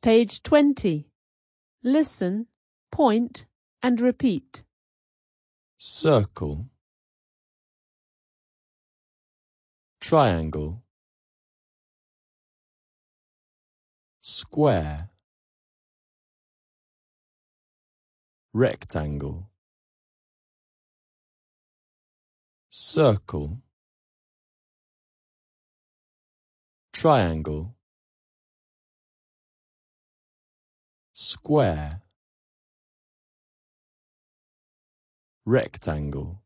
Page 20. Listen, point, and repeat. Circle, triangle, square, rectangle, circle, triangle, square, rectangle.